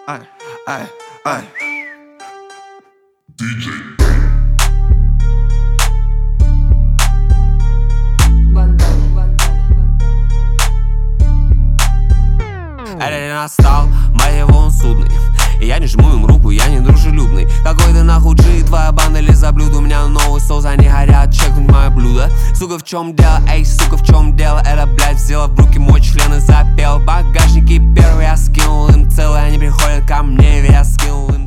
Ай, ай, ай. Это не настал, моего он судный. И я не жму им руку, я не дружелюбный. Какой ты нахуй G, твоя банда или за блюдо. У меня новый соус, они горят, чекнуть мое блюдо. Сука, в чем дело, эй, сука, в чем дело? Это, блядь, взяла в руки мой член и запел. Багажники первые я скинул им целые, они приходят ко мне, я скинул им